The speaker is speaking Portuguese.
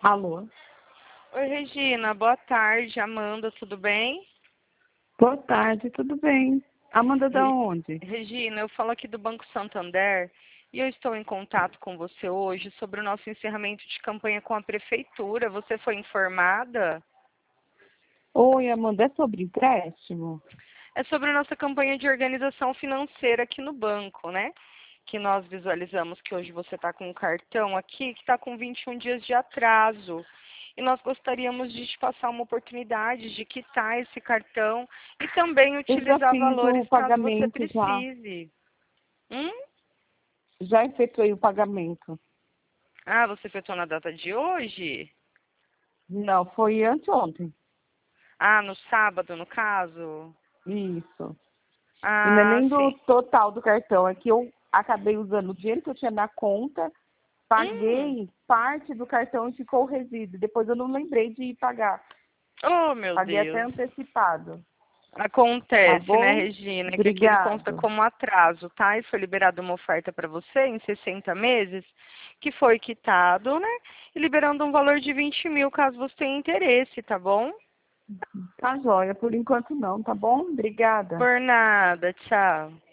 Alô? Oi, Regina, boa tarde. Amanda, tudo bem? Boa tarde, tudo bem? Amanda da onde? Regina, eu falo aqui do Banco Santander e eu estou em contato com você hoje sobre o nosso encerramento de campanha com a Prefeitura. Você foi informada? Oi, Amanda, é sobre empréstimo? É sobre a nossa campanha de organização financeira aqui no banco, né? Que nós visualizamos que hoje você está com um cartão aqui que está com 21 dias de atraso. E nós gostaríamos de te passar uma oportunidade de quitar esse cartão e também Eu já utilizar fiz o valores caso você pagamento já. precise. Hum? Já efetuei o pagamento. Ah, você efetuou na data de hoje? Não, foi anteontem. Ah, no sábado, no caso? Isso. E não é Ah, nem do sim. total do cartão, é que eu acabei usando o dinheiro que eu tinha na conta, Hum. paguei parte do cartão e ficou o resíduo. Depois eu não lembrei de ir pagar. Oh, meu Paguei até Deus. antecipado. Tá Acontece, né, bom? Regina, que aqui ele consta Obrigada. como atraso, tá? E foi liberada uma oferta para você em 60 meses, que foi quitado, né? E liberando um valor de 20 mil, caso você tenha interesse, tá bom? Tá joia, por enquanto não, tá bom? Obrigada. Por nada, tchau.